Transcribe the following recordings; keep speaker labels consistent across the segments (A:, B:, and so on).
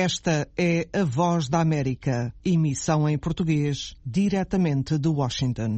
A: Esta é a Voz da América, emissão em português, diretamente de Washington.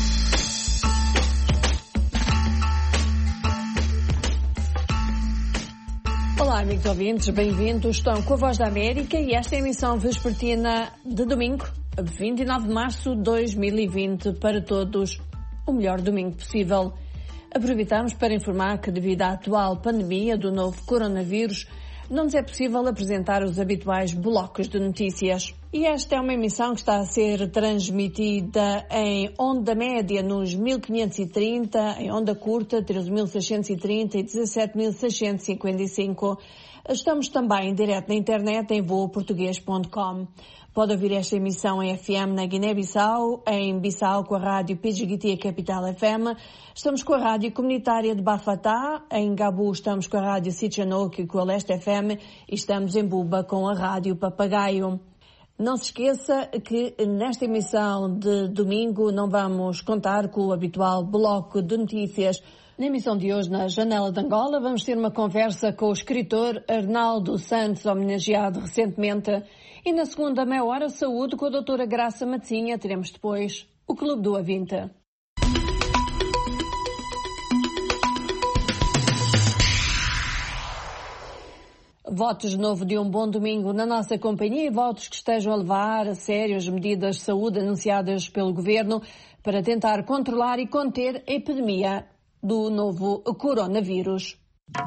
B: Olá, amigos ouvintes, bem-vindos. Estão com a Voz da América e esta é a emissão vespertina de domingo, 29 de março de 2020, para todos o melhor domingo possível. Aproveitamos para informar que, devido à atual pandemia do novo coronavírus, não nos é possível apresentar os habituais blocos de notícias. E esta é uma emissão que está a ser transmitida em onda média nos 1530, em onda curta 13.630 e 17.655. Estamos também em direto na internet em voaportuguês.com. Pode ouvir esta emissão em FM na Guiné-Bissau, em Bissau com a rádio PGT Capital FM. Estamos com a rádio comunitária de Bafatá, em Gabu estamos com a rádio Sitchanouk e com a Leste FM e estamos em Buba com a rádio Papagaio. Não se esqueça que nesta emissão de domingo não vamos contar com o habitual bloco de notícias. Na emissão de hoje, na Janela de Angola, vamos ter uma conversa com o escritor Arnaldo Santos, homenageado recentemente. E na segunda meia hora, saúde com a doutora Graça Matzinha. Teremos depois o Clube do A20. Votos de novo de um bom domingo na nossa companhia e votos que estejam a levar a sério as medidas de saúde anunciadas pelo Governo para tentar controlar e conter a epidemia do novo coronavírus.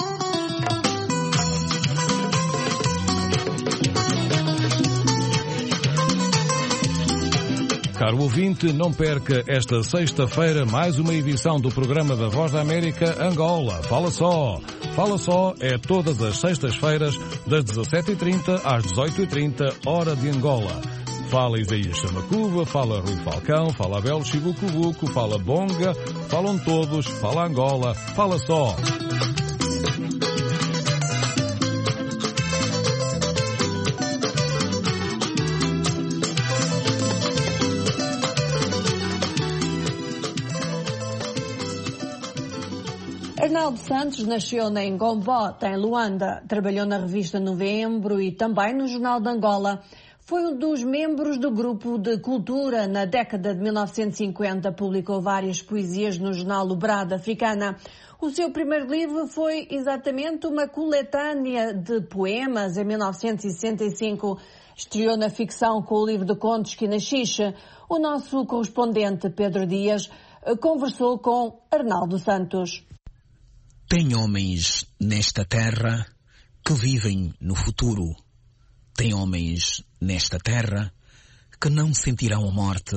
C: Caro ouvinte, não perca esta sexta-feira mais uma edição do programa da Voz da América Angola. Fala só! Fala só é todas as sextas-feiras das 17h30 às 18h30, hora de Angola. Fala Isaías Chamacuba, fala Rui Falcão, fala Abel Chibucubuco, fala Bonga, falam todos, fala Angola, fala só!
B: Arnaldo Santos nasceu em Gombota, em Luanda. Trabalhou na revista Novembro e também no Jornal de Angola. Foi um dos membros do grupo de cultura na década de 1950. Publicou várias poesias no jornal Lubrada Africana. O seu primeiro livro foi exatamente uma coletânea de poemas em 1965. Estreou na ficção com o livro de contos Quinaxixe. O nosso correspondente Pedro Dias conversou com Arnaldo Santos.
D: Tem homens nesta terra que vivem no futuro. Tem homens nesta terra que não sentirão a morte.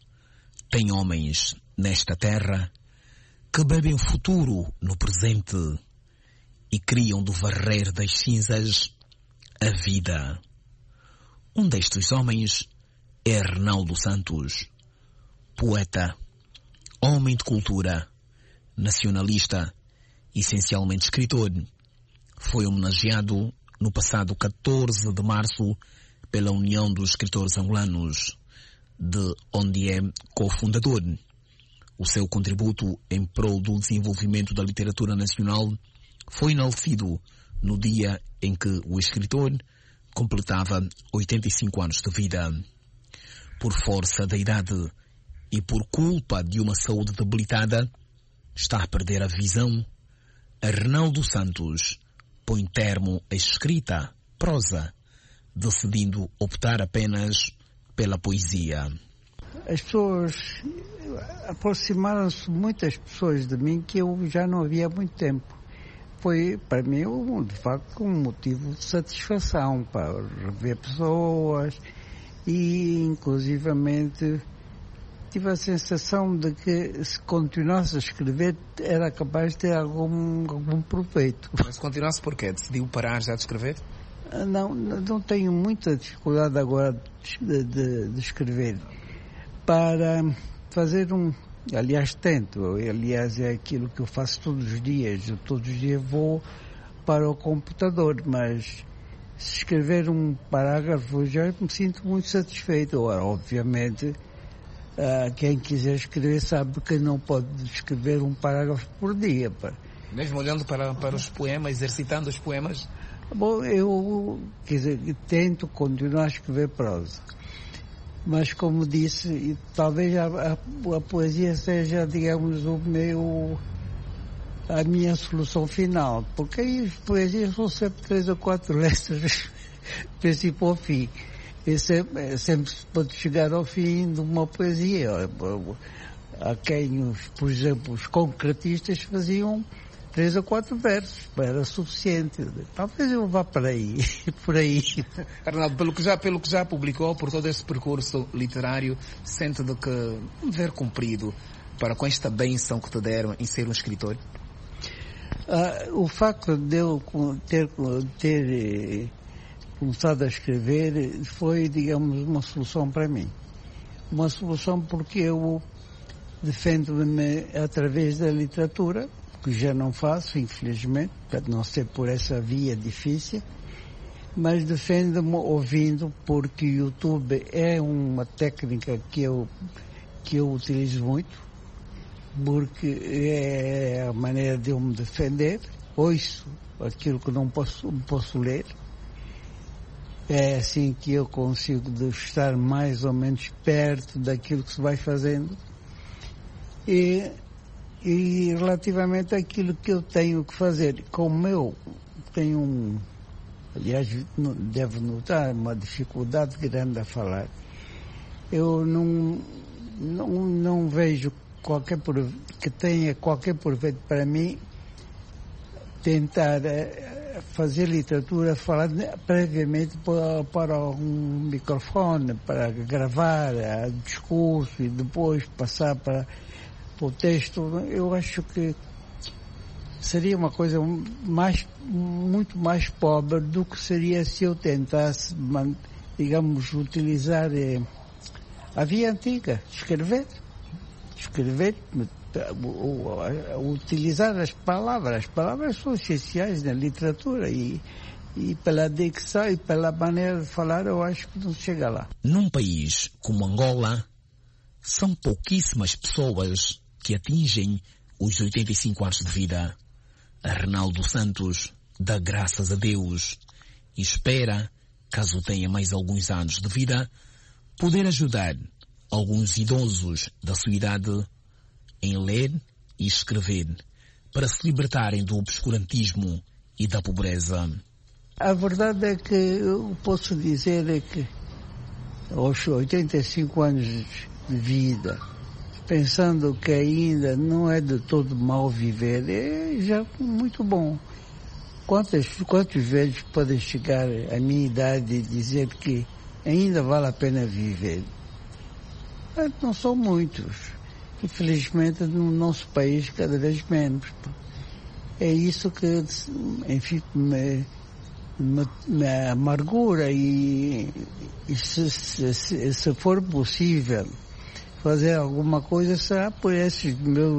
D: Tem homens nesta terra que bebem o futuro no presente e criam do varrer das cinzas a vida. Um destes homens é Arnaldo Santos, poeta, homem de cultura, nacionalista, essencialmente escritor. Foi homenageado no passado 14 de março pela União dos Escritores Angolanos, de onde é cofundador. O seu contributo em prol do desenvolvimento da literatura nacional foi enaltecido no dia em que o escritor completava 85 anos de vida. Por força da idade e por culpa de uma saúde debilitada, está a perder a visão. Arnaldo Santos põe termo à escrita, prosa, decidindo optar apenas pela poesia.
E: As pessoas aproximaram-se, muitas pessoas de mim que eu já não havia há muito tempo. Foi para mim, de facto, um motivo de satisfação para rever pessoas e, inclusivamente, tive a sensação de que se continuasse a escrever era capaz de ter algum proveito.
F: Mas continuasse porquê? Decidiu parar já de escrever?
E: Não tenho muita dificuldade agora de escrever. Para fazer aliás tento, aliás é aquilo que eu faço todos os dias. Eu todos os dias vou para o computador, mas se escrever um parágrafo já me sinto muito satisfeito. Agora, obviamente, quem quiser escrever sabe que não pode escrever um parágrafo por dia.
F: Mesmo olhando para os poemas, exercitando os poemas?
E: Bom, eu, quer dizer, tento continuar a escrever prosa. Mas, como disse, talvez a poesia seja, digamos, a minha solução final. Porque aí as poesias são sempre 3 ou 4 letras, princípio ao fim. E sempre se pode chegar ao fim de uma poesia. Há quem, por exemplo, os concretistas faziam 3 ou 4 versos, era suficiente. Talvez eu vá por aí.
F: Arnaldo, pelo que já publicou, por todo esse percurso literário, sente de que um dever cumprido para com esta bênção que te deram em ser um escritor?
E: O facto de eu ter começado a escrever foi, digamos, uma solução para mim. Uma solução porque eu defendo-me através da literatura, que já não faço, infelizmente, para não ser por essa via difícil, mas defendo-me ouvindo, porque o YouTube é uma técnica que eu utilizo muito, porque é a maneira de eu me defender. Ouço aquilo que não posso ler. É assim que eu consigo estar mais ou menos perto daquilo que se vai fazendo. E relativamente àquilo que eu tenho que fazer, como eu tenho aliás, devo notar uma dificuldade grande a falar, eu não vejo que tenha qualquer proveito para mim tentar fazer literatura, falar previamente para um microfone, para gravar discurso e depois passar para o texto. Eu acho que seria uma coisa muito mais pobre do que seria se eu tentasse, digamos, utilizar a via antiga, escrever, utilizar as palavras. As palavras são essenciais na literatura e pela dicção e pela maneira de falar eu acho que não chega lá.
D: Num país como Angola, são pouquíssimas pessoas que atingem os 85 anos de vida. Arnaldo Santos dá graças a Deus e espera, caso tenha mais alguns anos de vida, poder ajudar alguns idosos da sua idade em ler e escrever para se libertarem do obscurantismo e da pobreza.
E: A verdade é que eu posso dizer é que aos 85 anos de vida, pensando que ainda não é de todo mal viver, é já muito bom. Quantos velhos podem chegar à minha idade e dizer que ainda vale a pena viver? Não são muitos. Infelizmente, no nosso país, cada vez menos. É isso que, enfim, me amargura e se for possível fazer alguma coisa, será por esses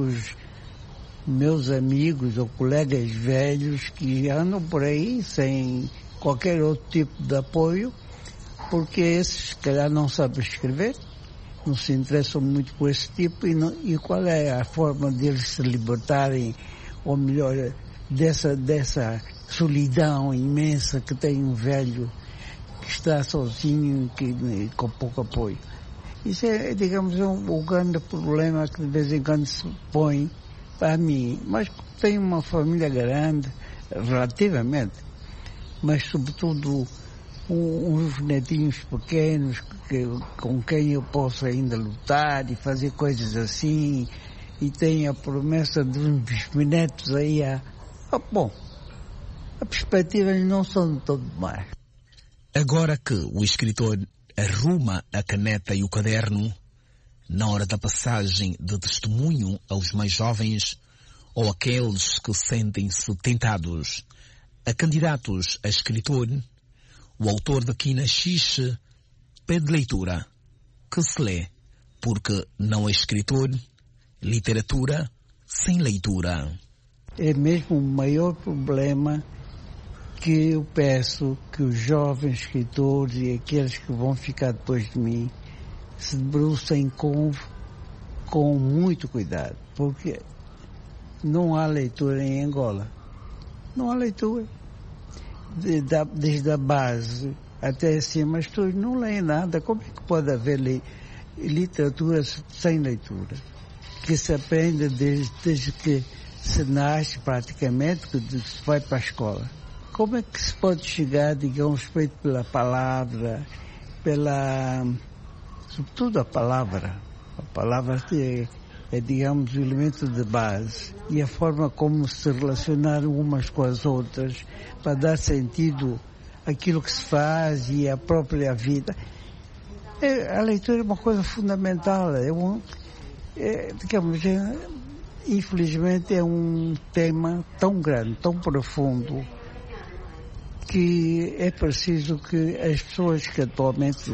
E: meus amigos ou colegas velhos que andam por aí sem qualquer outro tipo de apoio, porque esses, se calhar, não sabem escrever, não se interessam muito por esse tipo e qual é a forma deles se libertarem, ou melhor, dessa solidão imensa que tem um velho que está sozinho com pouco apoio. Isso é, digamos, o grande problema que de vez em quando se põe para mim. Mas tenho uma família grande, relativamente, mas sobretudo uns netinhos pequenos com quem eu posso ainda lutar e fazer coisas assim, e tenho a promessa de uns bisnetos aí bom, as perspectivas não são de todo mais.
D: Agora que o escritor arruma a caneta e o caderno, na hora da passagem de testemunho aos mais jovens ou aqueles que sentem-se tentados a candidatos a escritor, o autor da Quina Xixi pede leitura, que se lê, porque não é escritor, literatura sem leitura.
E: É mesmo o maior problema que eu peço que os jovens escritores e aqueles que vão ficar depois de mim se debrucem com muito cuidado, porque não há leitura em Angola. Não há leitura. desde a base até acima, as pessoas não leem nada. Como é que pode haver literatura sem leitura? Que se aprende desde que se nasce praticamente, que se vai para a escola. Como é que se pode chegar, digamos, feito pela palavra, sobretudo a palavra é, digamos, o elemento de base, e a forma como se relacionar umas com as outras para dar sentido àquilo que se faz e à própria vida. A leitura é uma coisa fundamental, infelizmente é um tema tão grande, tão profundo, que é preciso que as pessoas que atualmente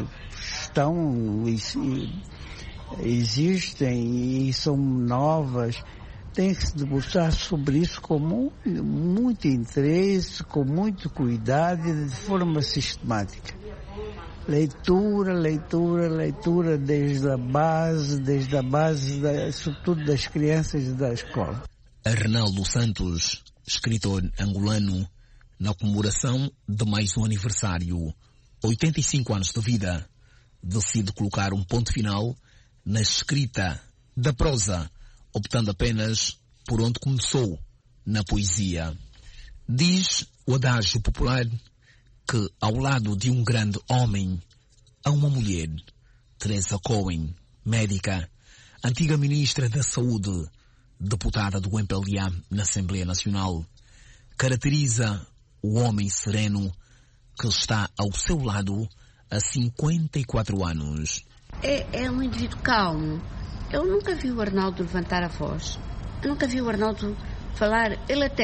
E: existem e são novas, têm que se debruçar sobre isso com muito interesse, com muito cuidado e de forma sistemática. Leitura, desde a base, sobretudo das crianças e da escola.
D: Arnaldo Santos, escritor angolano, na comemoração de mais um aniversário, 85 anos de vida, decide colocar um ponto final na escrita da prosa, optando apenas por onde começou, na poesia. Diz o adágio popular que ao lado de um grande homem há uma mulher, Teresa Cohen, médica, antiga ministra da Saúde, deputada do MPLA na Assembleia Nacional, caracteriza o homem sereno que está ao seu lado há 54 anos.
G: É um indivíduo calmo. Eu nunca vi o Arnaldo levantar a voz. Eu nunca vi o Arnaldo falar.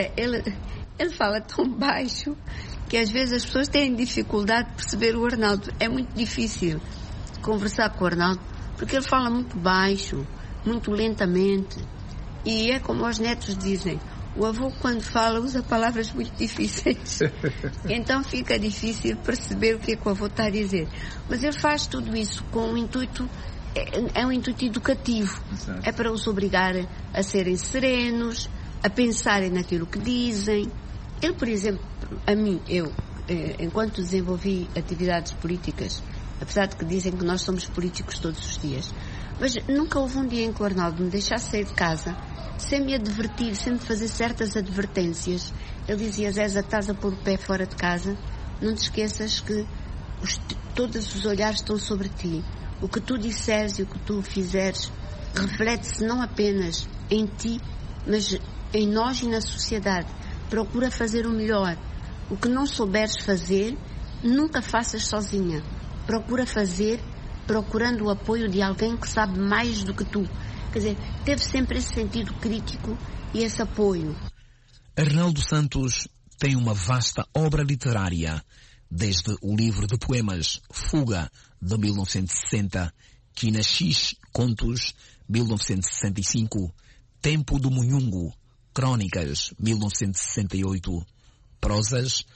G: Ele fala tão baixo que às vezes as pessoas têm dificuldade de perceber o Arnaldo. É muito difícil conversar com o Arnaldo porque ele fala muito baixo, muito lentamente. E é como os netos dizem, o avô quando fala usa palavras muito difíceis. Então fica difícil perceber o que é que o avô está a dizer. Mas ele faz tudo isso com um intuito, é um intuito educativo. Exato. É para os obrigar a serem serenos, a pensarem naquilo que dizem. Ele, por exemplo, eu, enquanto desenvolvi atividades políticas, apesar de que dizem que nós somos políticos todos os dias, mas nunca houve um dia em que o Arnaldo me deixasse sair de casa sem me advertir, sem me fazer certas advertências. Ele dizia: Zéza, estás a pôr o pé fora de casa, não te esqueças que todos os olhares estão sobre ti. O que tu disseres e o que tu fizeres reflete-se não apenas em ti, mas em nós e na sociedade. Procura fazer o melhor. O que não souberes fazer, nunca faças sozinha. Procura fazer procurando o apoio de alguém que sabe mais do que tu. Quer dizer, teve sempre esse sentido crítico e esse apoio.
D: Arnaldo Santos tem uma vasta obra literária, desde o livro de poemas Fuga, de 1960, Quinaxis, Contos, 1965, Tempo do Munhungo, Crônicas, 1968, Prosas,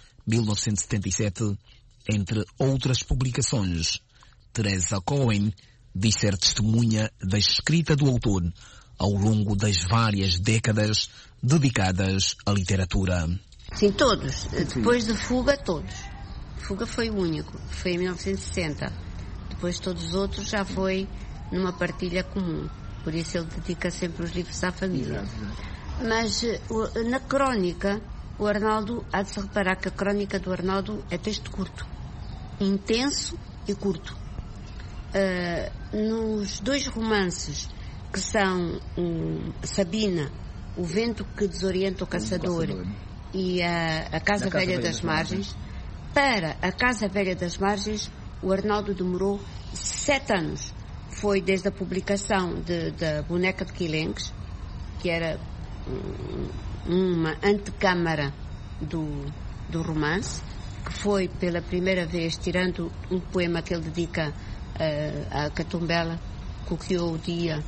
D: 1977, entre outras publicações. Teresa Cohen diz ser testemunha da escrita do autor ao longo das várias décadas dedicadas à literatura.
G: Sim, todos. Depois de Fuga, todos. Fuga foi o único, foi em 1960. Depois todos os outros já foi numa partilha comum. Por isso ele dedica sempre os livros à família. Mas na crónica, o Arnaldo, há de se reparar que a crónica do Arnaldo é texto curto. Intenso e curto. Nos dois romances, que são Sabina, O Vento que Desorienta o Caçador e a Casa Velha das Margens, para a Casa Velha das Margens, o Arnaldo demorou 7 anos. Foi desde a publicação da Boneca de Quilenques, que era uma antecâmara do romance, que foi pela primeira vez, tirando um poema que ele dedica a Catumbela, coqueou o dia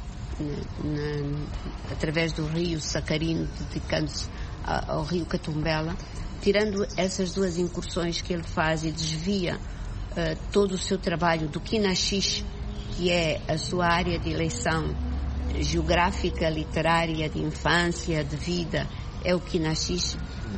G: através do rio Sacarino, dedicando-se ao rio Catumbela. Tirando essas duas incursões que ele faz e desvia todo o seu trabalho do Quinaxis, que é a sua área de eleição geográfica, literária, de infância, de vida, é o Quinaxis.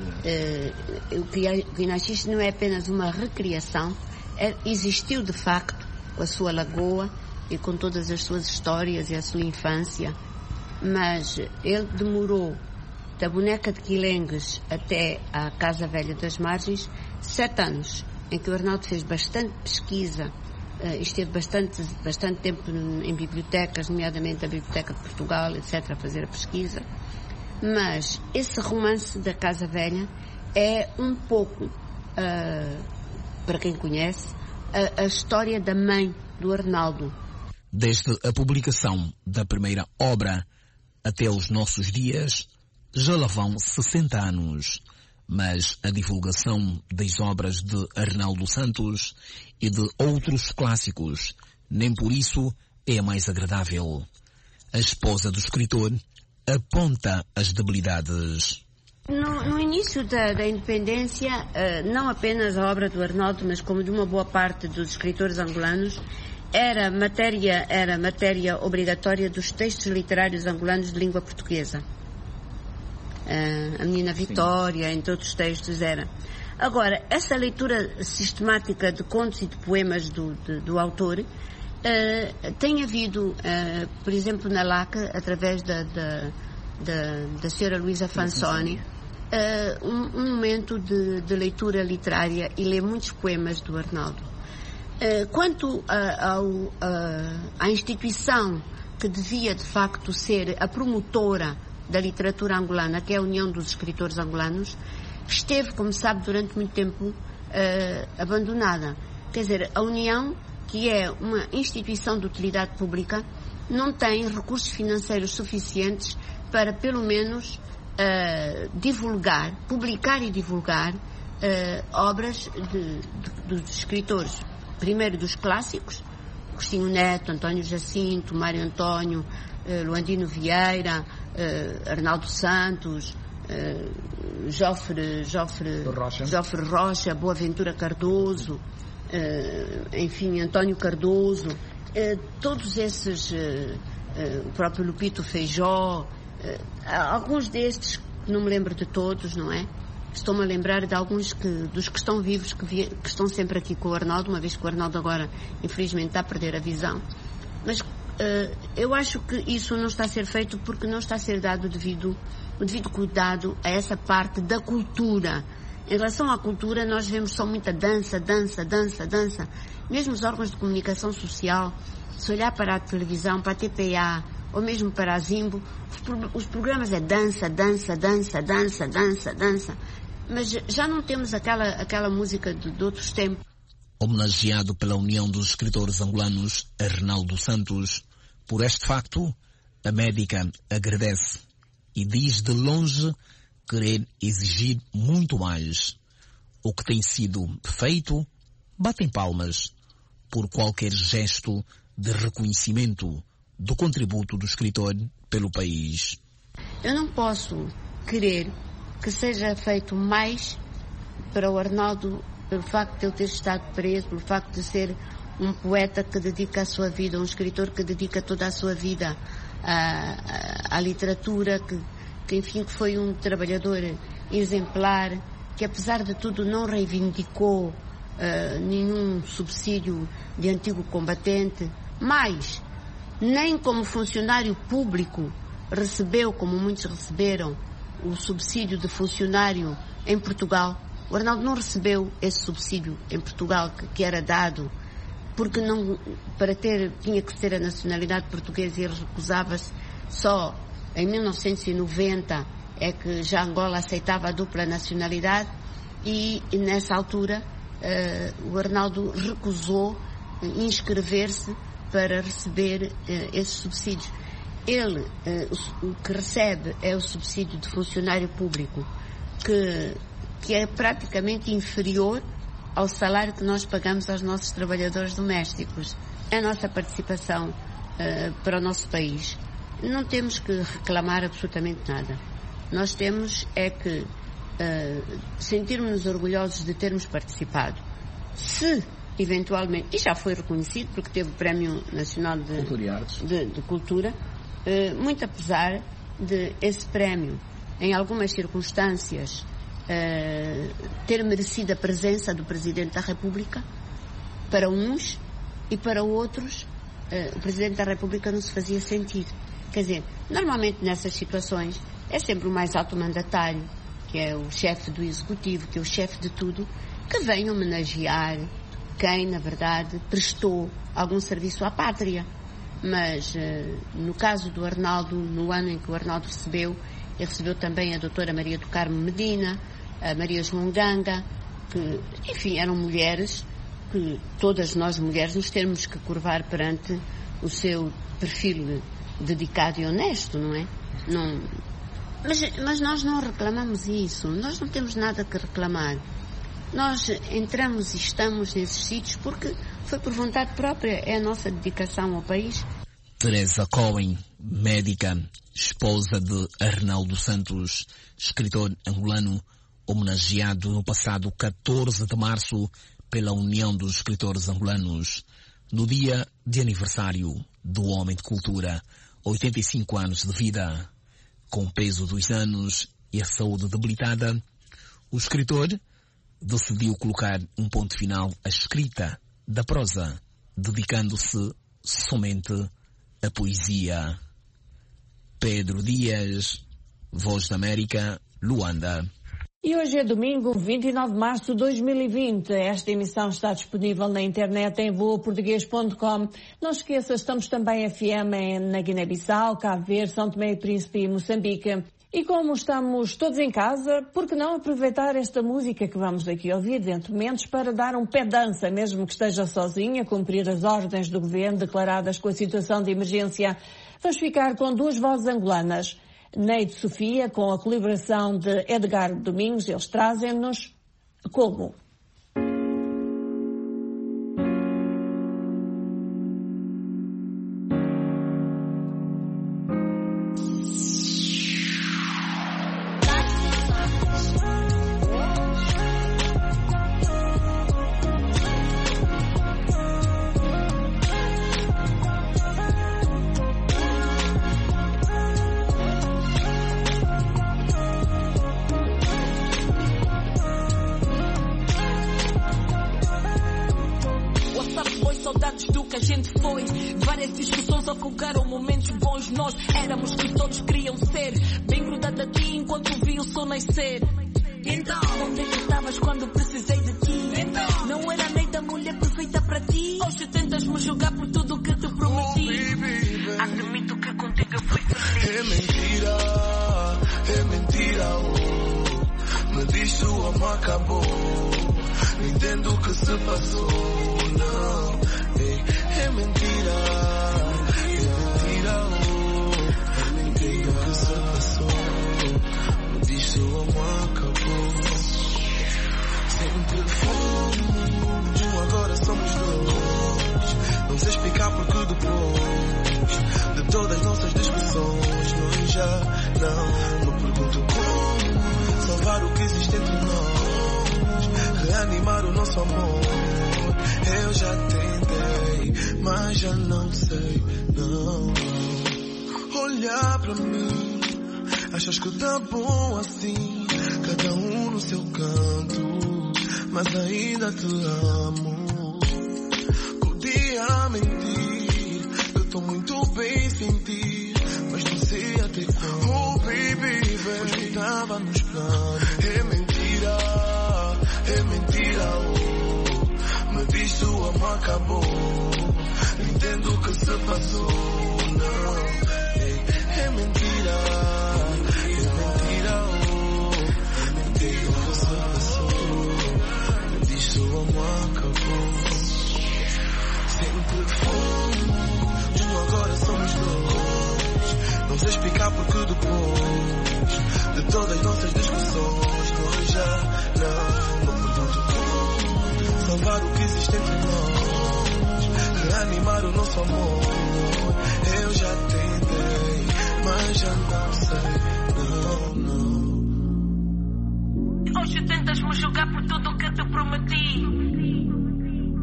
G: O Quinaxis não é apenas uma recriação, existiu de facto com a sua lagoa e com todas as suas histórias e a sua infância, mas ele demorou da Boneca de Quilengues até à Casa Velha das Margens 7 anos, em que o Arnaldo fez bastante pesquisa, esteve bastante tempo em bibliotecas, nomeadamente a Biblioteca de Portugal, etc., a fazer a pesquisa. Mas esse romance da Casa Velha é um pouco, para quem conhece, a história da mãe do Arnaldo.
D: Desde a publicação da primeira obra até os nossos dias, já lá vão 60 anos, mas a divulgação das obras de Arnaldo Santos e de outros clássicos nem por isso é a mais agradável. A esposa do escritor aponta as debilidades.
G: No início da independência, não apenas a obra do Arnaldo, mas como de uma boa parte dos escritores angolanos, era matéria obrigatória dos textos literários angolanos de língua portuguesa. A Menina Vitória, sim, entre outros textos, era. Agora, essa leitura sistemática de contos e de poemas do autor tem havido, por exemplo, na LACA, através da senhora Luísa Fansoni, um momento de leitura literária e lê muitos poemas do Arnaldo. Quanto à instituição que devia, de facto, ser a promotora da literatura angolana, que é a União dos Escritores Angolanos, esteve, como sabe, durante muito tempo abandonada. Quer dizer, a União, que é uma instituição de utilidade pública, não tem recursos financeiros suficientes para, pelo menos, publicar e divulgar obras dos escritores. Primeiro dos clássicos, Agostinho Neto, António Jacinto, Mário Antônio, Luandino Vieira, Arnaldo Santos, Jofre Rocha, Boaventura Cardoso, enfim, António Cardoso, todos esses, o próprio Lupito Feijó, alguns destes, não me lembro de todos, não é? Estou-me a lembrar de alguns dos que estão vivos, que estão sempre aqui com o Arnaldo, uma vez que o Arnaldo agora, infelizmente, está a perder a visão. Mas eu acho que isso não está a ser feito porque não está a ser dado o devido cuidado a essa parte da cultura. Em relação à cultura, nós vemos só muita dança. Mesmo os órgãos de comunicação social, se olhar para a televisão, para a TPA, ou mesmo para a Zimbo, os programas é dança. Mas já não temos aquela música de outros tempos.
D: Homenageado pela União dos Escritores Angolanos, Arnaldo Santos, por este facto, a médica agradece e diz de longe querer exigir muito mais. O que tem sido feito, batem palmas por qualquer gesto de reconhecimento do contributo do escritor pelo país.
G: Eu não posso querer que seja feito mais para o Arnaldo pelo facto de ele ter estado preso, pelo facto de ser um poeta que dedica a sua vida, um escritor que dedica toda a sua vida à literatura, que enfim, que foi um trabalhador exemplar, que apesar de tudo não reivindicou nenhum subsídio de antigo combatente, mas nem como funcionário público recebeu, como muitos receberam, o subsídio de funcionário em Portugal. O Arnaldo não recebeu esse subsídio em Portugal que era dado, porque tinha que ter a nacionalidade portuguesa e ele recusava-se. Só em 1990 é que já Angola aceitava a dupla nacionalidade e nessa altura o Arnaldo recusou inscrever-se para receber esses subsídios. Ele, o que recebe é o subsídio de funcionário público, que é praticamente inferior ao salário que nós pagamos aos nossos trabalhadores domésticos. É a nossa participação para o nosso país. Não temos que reclamar absolutamente nada. Nós temos é que sentirmos-nos orgulhosos de termos participado. Se, eventualmente, e já foi reconhecido porque teve o Prémio Nacional de Cultura, muito apesar de esse prémio, em algumas circunstâncias, ter merecido a presença do Presidente da República, para uns, e para outros, o Presidente da República não se fazia sentir. Quer dizer, normalmente nessas situações é sempre o mais alto mandatário, que é o chefe do Executivo, que é o chefe de tudo, que vem homenagear quem, na verdade, prestou algum serviço à pátria. Mas, no caso do Arnaldo, no ano em que o Arnaldo recebeu, ele recebeu também a doutora Maria do Carmo Medina, a Maria João Ganga, que, enfim, eram mulheres que todas nós mulheres nos temos que curvar perante o seu perfil dedicado e honesto, não é? Não... Mas nós não reclamamos isso, nós não temos nada que reclamar. Nós entramos e estamos nesses sítios porque foi por vontade própria, é a nossa dedicação ao país.
D: Teresa Cohen, médica, esposa de Arnaldo Santos, escritor angolano, homenageado no passado 14 de março pela União dos Escritores Angolanos, no dia de aniversário do homem de cultura, 85 anos de vida. Com o peso dos anos e a saúde debilitada, o escritor decidiu colocar um ponto final à escrita da prosa, dedicando-se somente à poesia. Pedro Dias, Voz da América, Luanda.
B: E hoje é domingo, 29 de março de 2020. Esta emissão está disponível na internet em voaportuguês.com. Não esqueça, estamos também FM na Guiné-Bissau, Cabo Verde, São Tomé e Príncipe e Moçambique. E como estamos todos em casa, por que não aproveitar esta música que vamos aqui ouvir dentro de momentos para dar um pé de dança, mesmo que esteja sozinha, cumprir as ordens do governo declaradas com a situação de emergência. Vamos ficar com duas vozes angolanas. Neide Sofia, com a colaboração de Edgar Domingos, eles trazem-nos Como.
H: Então, onde é que estavas quando precisei de ti? Então, não era nem da mulher perfeita para ti. Hoje tentas-me julgar por tudo o que te prometi. Admito que contigo fui feliz.
I: É mentira, oh. Me diz se o amor acabou. Não entendo o que se passou, não. É mentira, oh. Não entendo o que se passou. Se o amor acabou. Sempre fomos, agora somos dois. Não sei explicar porque depois de todas nossas discussões, nós já não me pergunto como salvar o que existe entre nós, reanimar o nosso amor. Eu já tentei, mas já não sei, não. Olhar pra mim, achas que tá bom assim, cada um no seu canto, mas ainda te amo. Podia mentir, que eu tô muito bem sem ti, mas não sei até quando. Oh baby, pois não tava nos planos. É mentira, oh. Me diz se o amor acabou. Não entendo o que se passou, não. É mentira. Sempre fomos, agora somos dois. Não sei explicar porque depois de todas nossas discussões, nós já não me pergunto como salvar o que existe entre nós, reanimar o nosso amor. Eu já tentei, mas já não sei, não.
H: Hoje tentas-me julgar por tudo o que te prometi.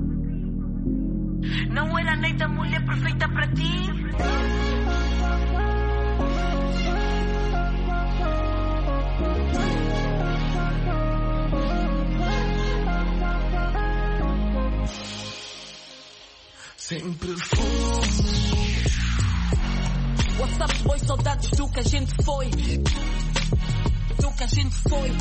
H: Não era nem da mulher perfeita para ti.
I: sempre fumo.
H: What's up, boy? Saudades do que a gente foi. Do que a gente foi.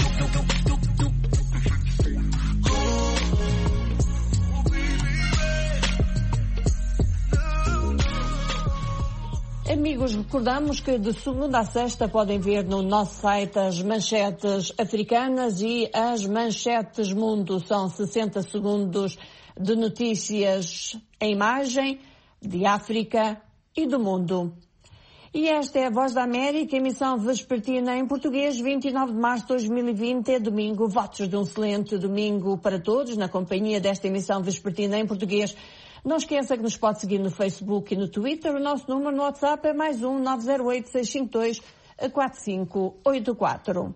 B: Amigos, recordamos que de segunda a sexta podem ver no nosso site as manchetes africanas e as manchetes mundo. São 60 segundos de notícias em imagem de África e do mundo. E esta é a Voz da América, emissão vespertina em português, 29 de março de 2020, é domingo. Votos de um excelente domingo para todos, na companhia desta emissão vespertina em português. Não esqueça que nos pode seguir no Facebook e no Twitter. O nosso número no WhatsApp é +1 908 652 4584.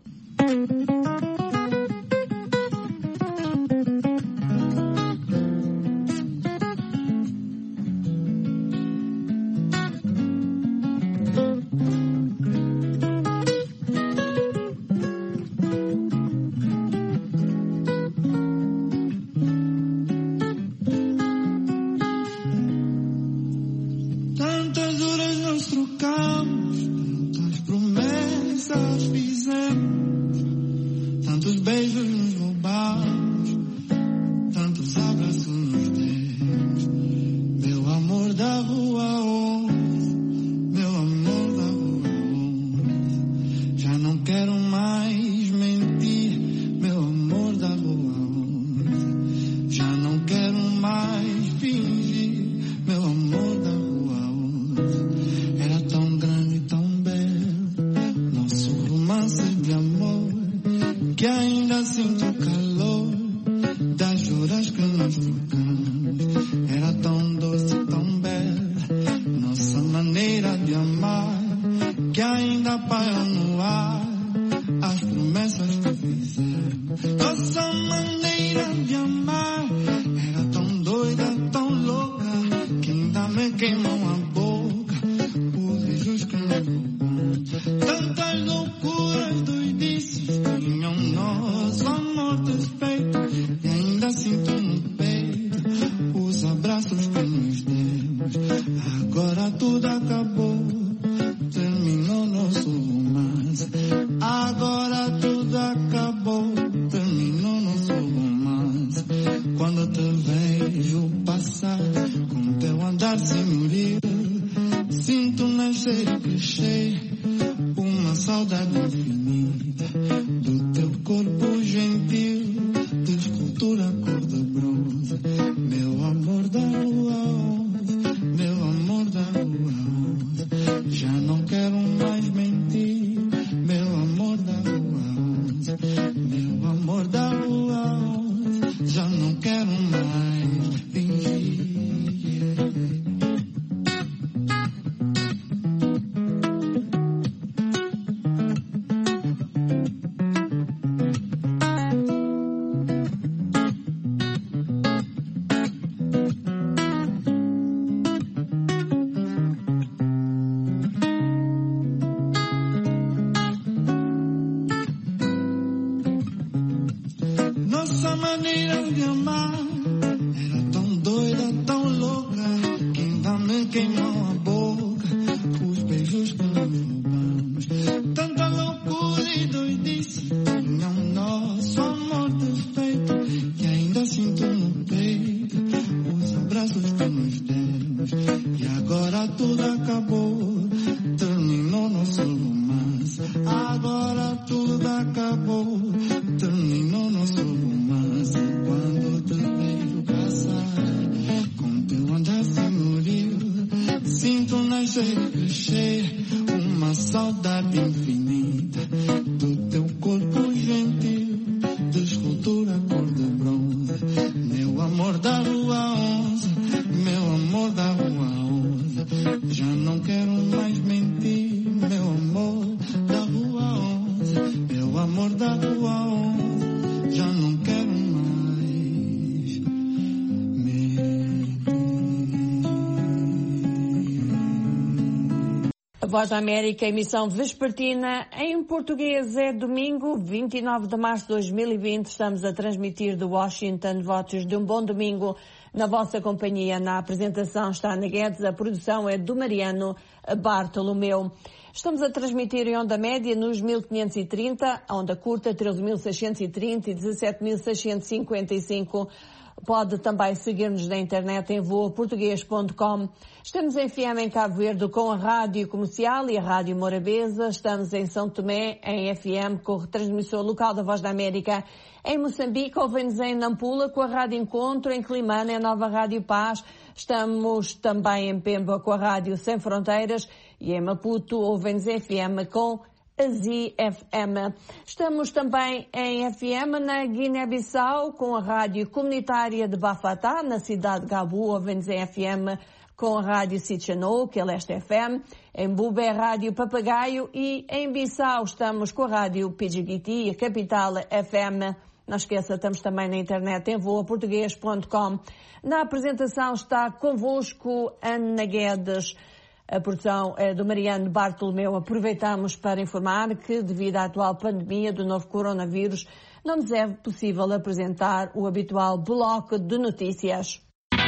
B: Voz da América, emissão vespertina em português. É domingo, 29 de março de 2020. Estamos a transmitir de Washington. Votos de um bom domingo na vossa companhia. Na apresentação está Ana Guedes, a produção é do Mariano Bartolomeu. Estamos a transmitir em onda média nos 1530, a onda curta 13.630 e 17.655. Pode também seguir-nos na internet em voaportuguês.com. Estamos em FM em Cabo Verde com a Rádio Comercial e a Rádio Morabeza. Estamos em São Tomé em FM com a retransmissão local da Voz da América. Em Moçambique ouvem-nos em Nampula com a Rádio Encontro. Em Climane, a nova Rádio Paz. Estamos também em Pemba com a Rádio Sem Fronteiras. E em Maputo ouvem-nos em FM com a ZFM. Estamos também em FM na Guiné-Bissau com a Rádio Comunitária de Bafatá, na cidade de Gabu, ouvem-nos em FM com a Rádio Sitchanou, que é Leste FM, em Bubé Rádio Papagaio e em Bissau estamos com a Rádio Pidjigiti, a Capital FM. Não esqueça, estamos também na internet em voaportuguês.com. Na apresentação está convosco Ana Guedes. A produção é do Mariano Bartolomeu. Aproveitamos para informar que, devido à atual pandemia do novo coronavírus, não nos é possível apresentar o habitual bloco de notícias.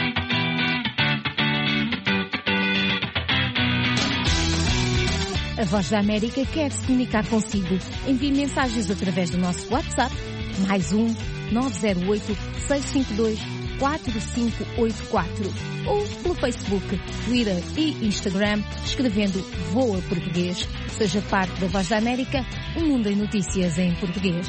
J: A Voz da América quer se comunicar consigo. Envie mensagens através do nosso WhatsApp, +1 908 652 4584 ou pelo Facebook, Twitter e Instagram, escrevendo Voa Português. Seja parte da Voz da América, um mundo em notícias em português.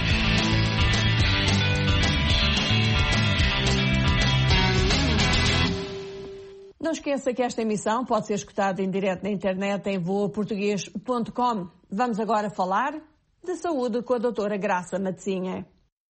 B: Não esqueça que esta emissão pode ser escutada em direto na internet em voaportuguês.com. Vamos agora falar de saúde com a doutora Graça Matezinha.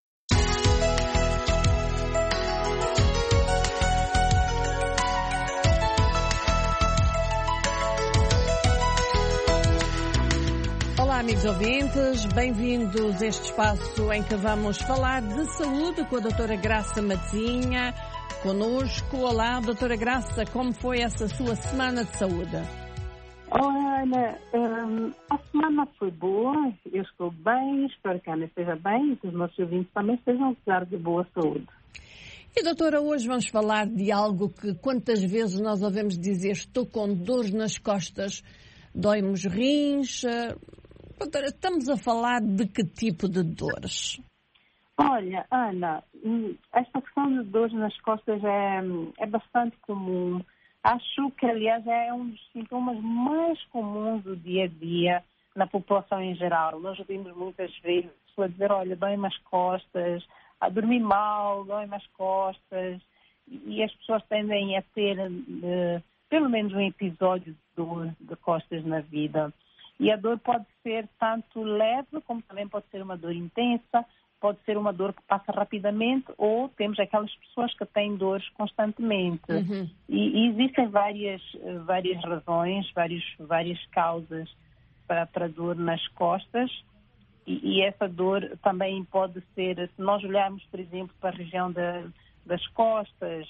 B: Olá, amigos ouvintes, bem-vindos a este espaço em que vamos falar de saúde com a doutora Graça Matezinha. Conosco, olá, doutora Graça, como foi essa sua semana de saúde?
K: Olá, Ana, a semana foi boa, eu estou bem, espero que a Ana esteja bem e que os nossos ouvintes também estejam a gozar de boa saúde.
B: E, doutora, hoje vamos falar de algo que quantas vezes nós ouvimos dizer: estou com dores nas costas, dói-me os rins. Doutora, estamos a falar de que tipo de dores?
K: Olha, Ana, esta questão de dores nas costas é bastante comum. Acho que, aliás, é um dos sintomas mais comuns do dia a dia na população em geral. Nós ouvimos muitas vezes pessoas dizer: olha, dói-me as costas, a dormir mal, dói-me as costas. E as pessoas tendem a ter pelo menos um episódio de dor de costas na vida. E a dor pode ser tanto leve, como também pode ser uma dor intensa, pode ser uma dor que passa rapidamente, ou temos aquelas pessoas que têm dores constantemente. Uhum. E existem várias razões, várias causas para dor nas costas. E essa dor também pode ser, se nós olharmos, por exemplo, para a região das costas,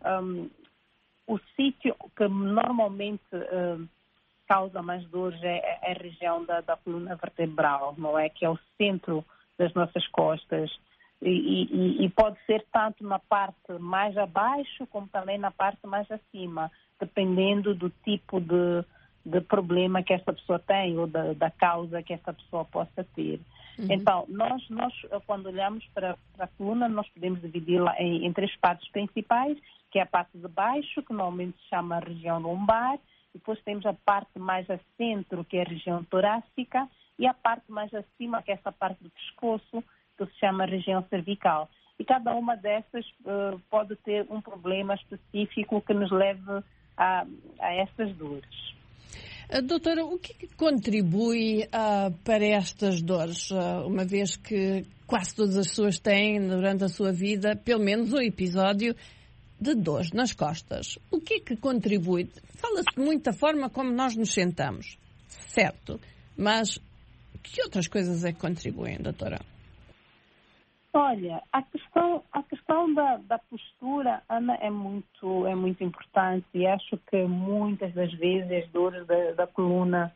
K: o sítio que normalmente causa mais dores é a região da coluna vertebral, não é? Que é o centro das nossas costas. E pode ser tanto na parte mais abaixo como também na parte mais acima, dependendo do tipo de problema que esta pessoa tem ou da causa que esta pessoa possa ter. Uhum. Então, nós quando olhamos para a coluna, nós podemos dividi-la em três partes principais, que é a parte de baixo, que normalmente se chama a região lombar. Depois temos a parte mais a centro, que é a região torácica, e a parte mais acima, que é essa parte do pescoço, que se chama a região cervical. E cada uma dessas pode ter um problema específico que nos leve a estas dores.
B: Doutora, o que contribui para estas dores, uma vez que quase todas as pessoas têm durante a sua vida pelo menos um episódio de dores nas costas? O que é que contribui? Fala-se muito da forma como nós nos sentamos, certo, mas que outras coisas é que contribuem, doutora?
K: Olha, a questão da postura, Ana, é muito importante, e acho que muitas das vezes as dores da coluna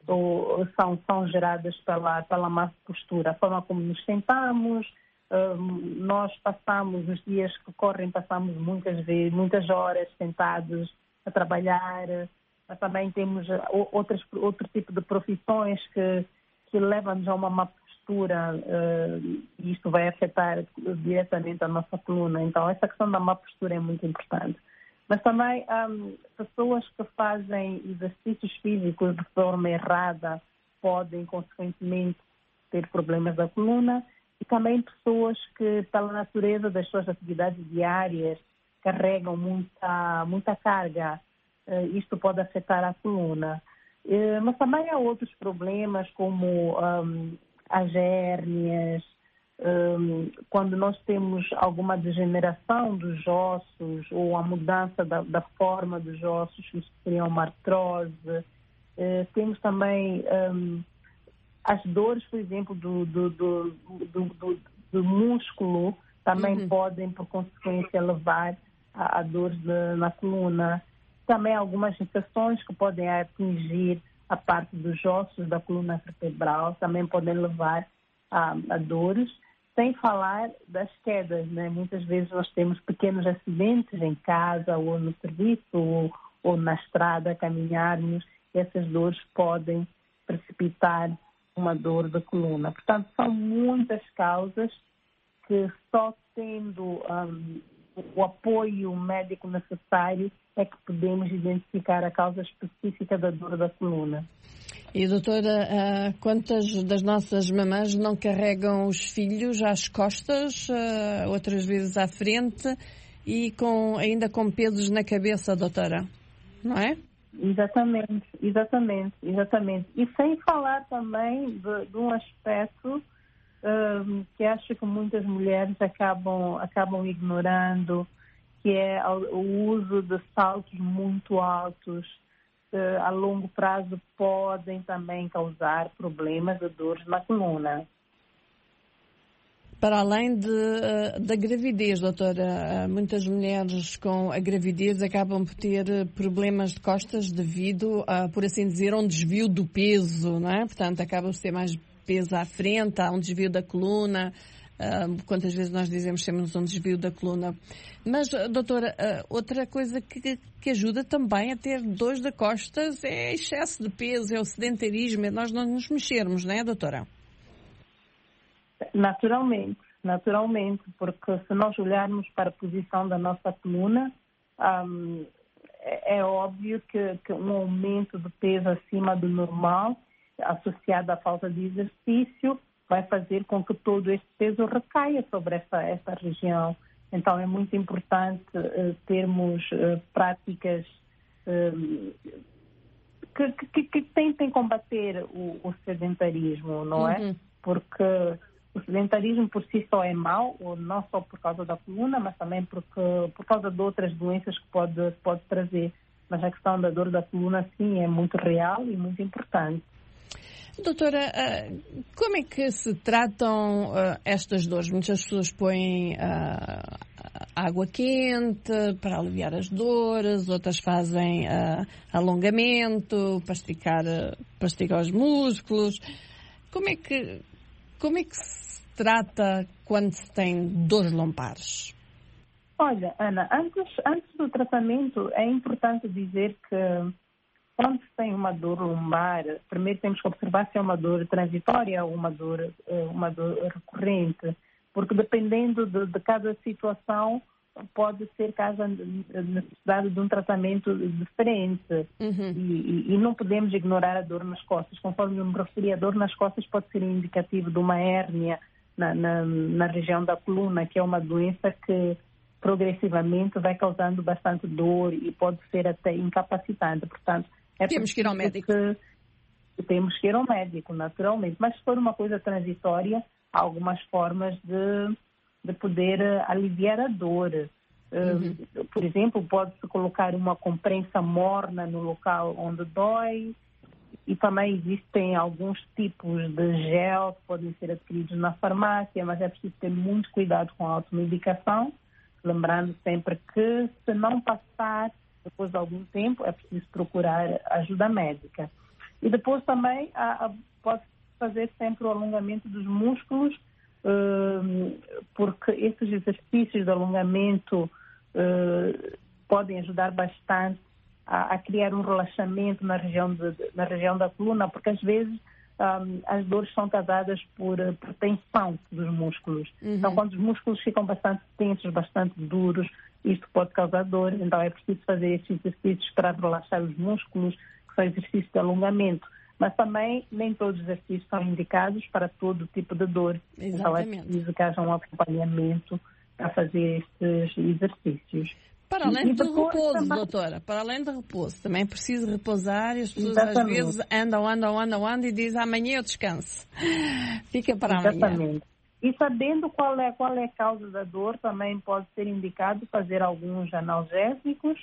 K: são geradas pela má postura, a forma como nos sentamos. Nós passamos, os dias que correm, passamos muitas horas sentados a trabalhar. Também temos outro tipo de profissões que levam-nos a uma má postura, e isto vai afetar diretamente a nossa coluna. Então, essa questão da má postura é muito importante. Mas também pessoas que fazem exercícios físicos de forma errada podem, consequentemente, ter problemas da coluna. E também pessoas que, pela natureza das suas atividades diárias, carregam muita carga. Isto pode afetar a coluna. Mas também há outros problemas, como as hérnias, quando nós temos alguma degeneração dos ossos ou a mudança da forma dos ossos, isso seria uma artrose. Temos também as dores, por exemplo, do músculo, também podem, por consequência, levar a dores na coluna. Também algumas infecções que podem atingir a parte dos ossos da coluna vertebral, também podem levar a dores, sem falar das quedas, né? Muitas vezes nós temos pequenos acidentes em casa ou no serviço ou na estrada, caminharmos, e essas dores podem precipitar uma dor da coluna. Portanto, são muitas causas que só tendo o apoio médico necessário é que podemos identificar a causa específica da dor da coluna.
B: E, doutora, quantas das nossas mamães não carregam os filhos às costas, outras vezes à frente, e ainda com pesos na cabeça, doutora? Não é?
K: Exatamente. E sem falar também de um aspecto que acho que muitas mulheres acabam ignorando, que é o uso de saltos muito altos. A longo prazo podem também causar problemas de dores na coluna.
B: Para além da gravidez, doutora, muitas mulheres com a gravidez acabam por ter problemas de costas devido a, por assim dizer, um desvio do peso, não é? Portanto, acaba por ter mais peso à frente, há um desvio da coluna. Quantas vezes nós dizemos que temos um desvio da coluna. Mas, doutora, outra coisa que ajuda também a ter dores de costas é excesso de peso, é o sedentarismo, é nós não nos mexermos, não é, doutora?
K: Naturalmente, porque se nós olharmos para a posição da nossa coluna, é óbvio que um aumento de peso acima do normal, associado à falta de exercício, vai fazer com que todo este peso recaia sobre essa região. Então, é muito importante termos práticas que tentem combater o sedentarismo, não é? Porque o sedentarismo por si só é mau, não só por causa da coluna, mas também por causa de outras doenças que pode trazer. Mas a questão da dor da coluna, sim, é muito real e muito importante.
B: Doutora, como é que se tratam estas dores? Muitas pessoas põem água quente para aliviar as dores, outras fazem alongamento para esticar os músculos. Como é que se trata quando se tem dores lombares?
K: Olha, Ana, antes do tratamento é importante dizer que quando se tem uma dor lombar, primeiro temos que observar se é uma dor transitória ou uma dor recorrente, porque dependendo de cada situação pode ser caso necessidade de um tratamento diferente. E não podemos ignorar a dor nas costas. Conforme eu me referi, a dor nas costas pode ser indicativo de uma hérnia na região da coluna, que é uma doença que progressivamente vai causando bastante dor e pode ser até incapacitante. Portanto,
B: temos que ir ao médico.
K: Temos que ir ao médico, naturalmente. Mas se for uma coisa transitória, há algumas formas de poder aliviar a dor. Por exemplo, pode-se colocar uma comprensa morna no local onde dói, E também existem alguns tipos de gel que podem ser adquiridos na farmácia, mas é preciso ter muito cuidado com a automedicação, lembrando sempre que se não passar depois de algum tempo, é preciso procurar ajuda médica. E depois também pode fazer sempre o alongamento dos músculos, porque esses exercícios de alongamento podem ajudar bastante a criar um relaxamento na região da coluna, porque às vezes as dores são causadas por tensão dos músculos. Então, quando os músculos ficam bastante tensos, bastante duros, isto pode causar dor. Então, é preciso fazer esses exercícios para relaxar os músculos, que são exercícios de alongamento. Mas também nem todos os exercícios são indicados para todo tipo de dor.
B: Exatamente.
K: Então, é preciso que haja um acompanhamento para fazer estes exercícios.
B: Para além do repouso, também, doutora, para além do repouso, também é preciso repousar e as pessoas às vezes andam e dizem amanhã eu descanso. Fica para amanhã. Exatamente.
K: E sabendo qual é a causa da dor, também pode ser indicado fazer alguns analgésicos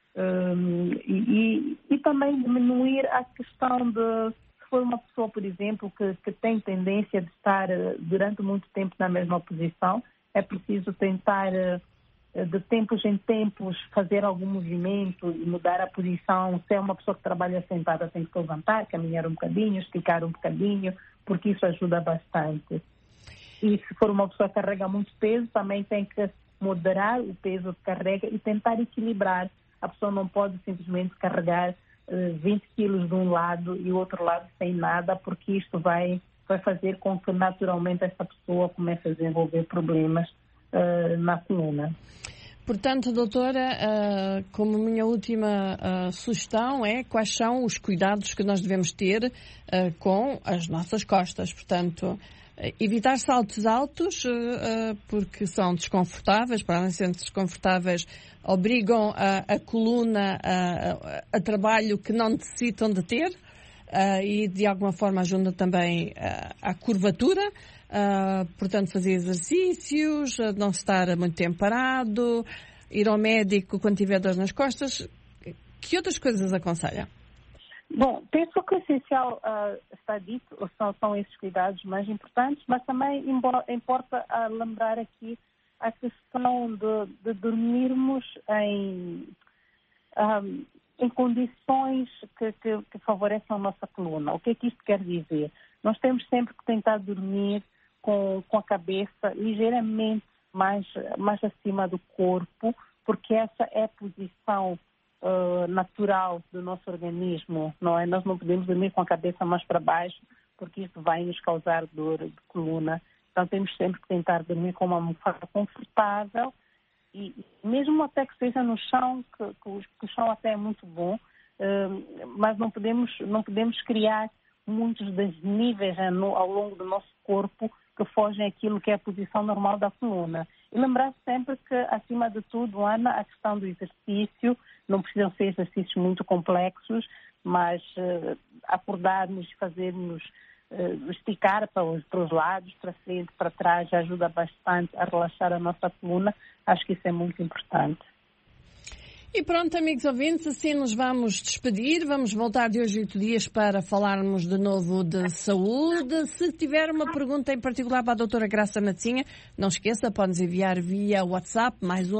K: e também diminuir a questão de, se for uma pessoa, por exemplo, que tem tendência de estar durante muito tempo na mesma posição, é preciso tentar de tempos em tempos fazer algum movimento e mudar a posição. Se é uma pessoa que trabalha sentada, tem que levantar, caminhar um bocadinho, esticar um bocadinho, porque isso ajuda bastante. E se for uma pessoa que carrega muito peso, também tem que moderar o peso que carrega e tentar equilibrar. A pessoa não pode simplesmente carregar 20 quilos de um lado e o outro lado sem nada, porque isto vai fazer com que naturalmente essa pessoa comece a desenvolver problemas na coluna.
B: Portanto, doutora, como minha última sugestão é quais são os cuidados que nós devemos ter com as nossas costas. Portanto, evitar saltos altos porque são desconfortáveis, para além de serem desconfortáveis, obrigam a coluna a trabalho que não necessitam de ter e de alguma forma ajudam também à curvatura. Portanto, fazer exercícios, não estar muito tempo parado, ir ao médico quando tiver dores nas costas. Que outras coisas aconselha?
K: Bom, penso que o essencial está dito, são esses cuidados mais importantes, mas também importa lembrar aqui a questão de dormirmos em condições que favoreçam a nossa coluna. O que é que isto quer dizer? Nós temos sempre que tentar dormir com a cabeça ligeiramente mais acima do corpo, porque essa é a posição natural do nosso organismo, não é? Nós não podemos dormir com a cabeça mais para baixo, porque isso vai nos causar dor de coluna. Então temos sempre que tentar dormir com uma almofada confortável e mesmo até que seja no chão, que o chão até é muito bom, mas não podemos criar muitos desníveis ao longo do nosso corpo que fogem aquilo que é a posição normal da coluna. E lembrar sempre que, acima de tudo, Ana, a questão do exercício, não precisam ser exercícios muito complexos, mas acordarmos, fazermos, esticar para os lados, para frente, para trás, ajuda bastante a relaxar a nossa coluna. Acho que isso é muito importante.
B: E pronto, amigos ouvintes, assim nos vamos despedir. Vamos voltar de hoje a 8 dias para falarmos de novo de saúde. Se tiver uma pergunta em particular para a doutora Graça Matosinha, não esqueça, pode-nos enviar via WhatsApp, mais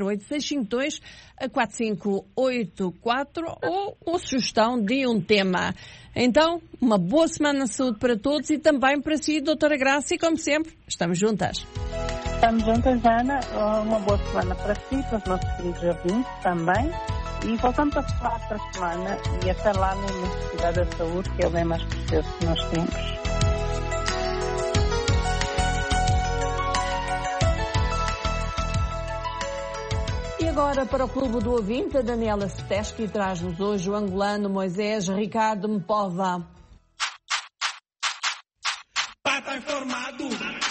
B: 1-908-652-4584 ou uma sugestão de um tema. Então, uma boa semana de saúde para todos e também para si, doutora Graça, e como sempre, estamos juntas.
K: Estamos juntas, Ana. Uma boa semana para si, para os nossos queridos ouvintes também. E voltamos a falar para a semana e até lá na Universidade da Saúde, que é o bem mais precioso que nós temos.
B: E agora para o Clube do Ouvinte, a Daniela Steschi traz-nos hoje o angolano Moisés Ricardo Mpova.
L: Pata informado.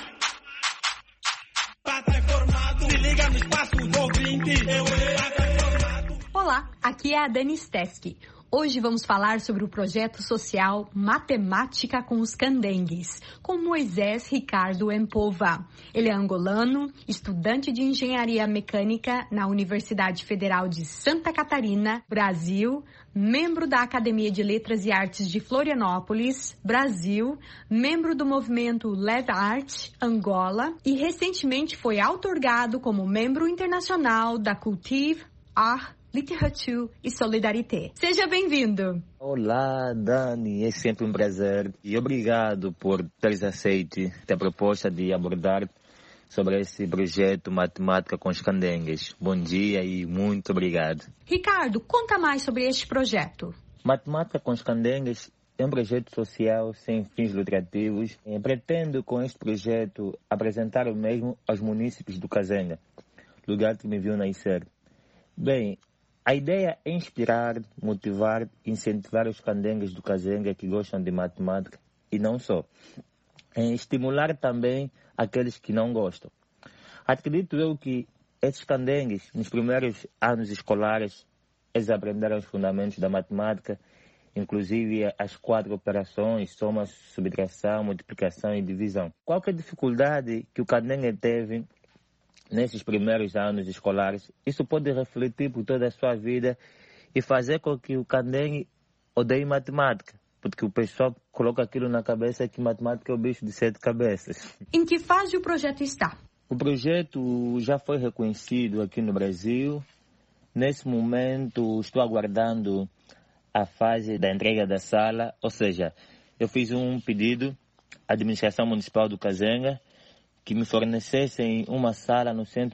L: Pata informado. Se liga no espaço do ouvinte. Pata informado.
M: Olá, aqui é a Dani Steschi. Hoje vamos falar sobre o projeto social Matemática com os Candengues, com Moisés Ricardo Empova. Ele é angolano, estudante de engenharia mecânica na Universidade Federal de Santa Catarina, Brasil, membro da Academia de Letras e Artes de Florianópolis, Brasil, membro do movimento Leve Art, Angola, e recentemente foi outorgado como membro internacional da Cultive Art, Literatura e Solidarité. Seja bem-vindo!
N: Olá, Dani, é sempre um prazer e obrigado por teres aceito a proposta de abordar sobre esse projeto Matemática com os Candengues. Bom dia e muito obrigado.
M: Ricardo, conta mais sobre este projeto.
N: Matemática com os Candengues é um projeto social sem fins lucrativos. Pretendo com este projeto apresentar o mesmo aos munícipes do Kazenga, lugar que me viu nascer. Bem, a ideia é inspirar, motivar e incentivar os candengues do Kazenga que gostam de matemática e não só. Estimular também aqueles que não gostam. Acredito eu que esses candengues, nos primeiros anos escolares, eles aprenderam os fundamentos da matemática, inclusive as 4 operações, soma, subtração, multiplicação e divisão. Qualquer dificuldade que o candengue teve nesses primeiros anos escolares, isso pode refletir por toda a sua vida e fazer com que o candengue odeie matemática, porque o pessoal coloca aquilo na cabeça que matemática é o bicho de 7 cabeças.
M: Em que fase o projeto está?
N: O projeto já foi reconhecido aqui no Brasil. Nesse momento estou aguardando a fase da entrega da sala, ou seja, eu fiz um pedido à Administração Municipal do Kazenga que me fornecessem uma sala no Centro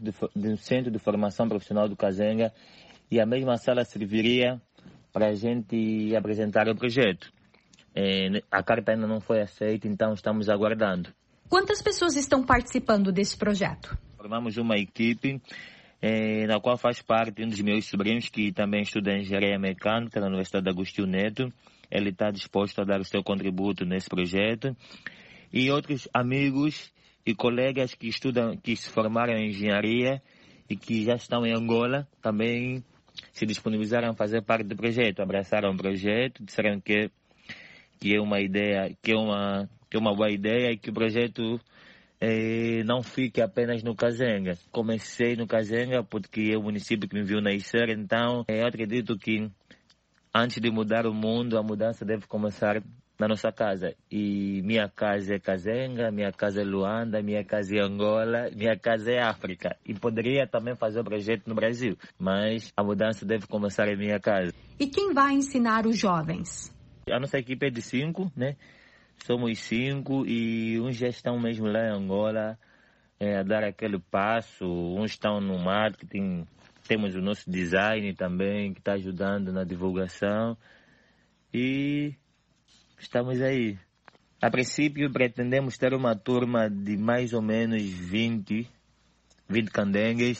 N: de Formação Profissional do Kazenga e a mesma sala serviria para a gente apresentar o projeto. A carta ainda não foi aceita, então estamos aguardando.
M: Quantas pessoas estão participando desse projeto?
N: Formamos uma equipe na qual faz parte um dos meus sobrinhos que também estuda engenharia mecânica na Universidade Agostinho Neto. Ele está disposto a dar o seu contributo nesse projeto. E outros amigos e colegas que se formaram em engenharia e que já estão em Angola também se disponibilizaram a fazer parte do projeto, abraçaram o projeto, disseram que é uma ideia, que é uma boa ideia e que o projeto não fique apenas no Kazenga. Comecei no Kazenga porque é o município que me viu nascer, então eu acredito que antes de mudar o mundo, a mudança deve começar na nossa casa. E minha casa é Kazenga, minha casa é Luanda, minha casa é Angola, minha casa é África. E poderia também fazer o projeto no Brasil, mas a mudança deve começar em minha casa.
M: E quem vai ensinar os jovens?
N: A nossa equipe é de 5, né? Somos 5 e uns já estão mesmo lá em Angola a dar aquele passo. Uns estão no marketing, temos o nosso design também que está ajudando na divulgação. E estamos aí. A princípio, pretendemos ter uma turma de mais ou menos 20 candengues.